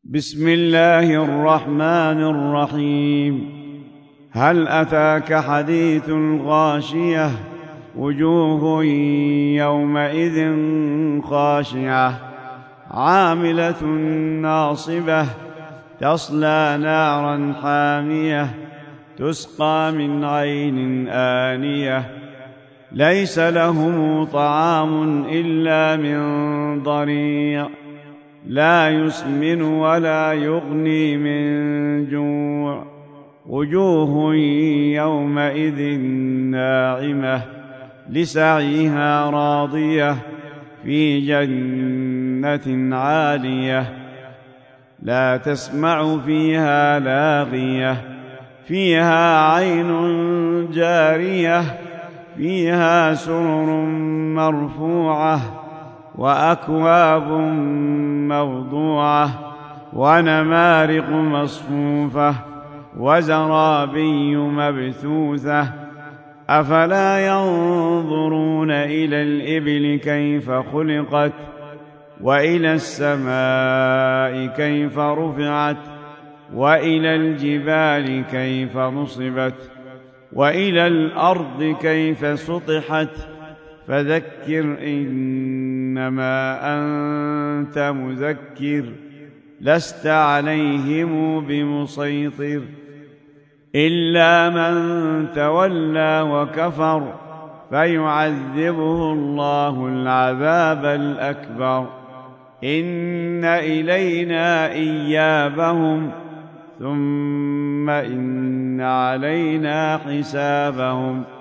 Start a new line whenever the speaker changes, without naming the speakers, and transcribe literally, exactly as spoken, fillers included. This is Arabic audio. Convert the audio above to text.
بسم الله الرحمن الرحيم. هل أتاك حديث الغاشية؟ وجوه يومئذ خاشعة عاملة ناصبة تصلى نارا حامية تسقى من عين آنية ليس لهم طعام إلا من ضريع لا يسمن ولا يغني من جوع وجوه يومئذ ناعمة لسعيها راضية في جنة عالية لا تسمع فيها لاغية فيها عين جارية فيها سرر مرفوعة وأكواب موضوعة ونمارق مصفوفة وزرابي مبثوثة أفلا ينظرون إلى الإبل كيف خلقت وإلى السماء كيف رفعت وإلى الجبال كيف نصبت وإلى الأرض كيف سطحت فذكر إنما أنت مذكر لست عليهم بمسيطر إلا من تولى وكفر فيعذبه الله العذاب الأكبر إن إلينا إيابهم ثم إن علينا حسابهم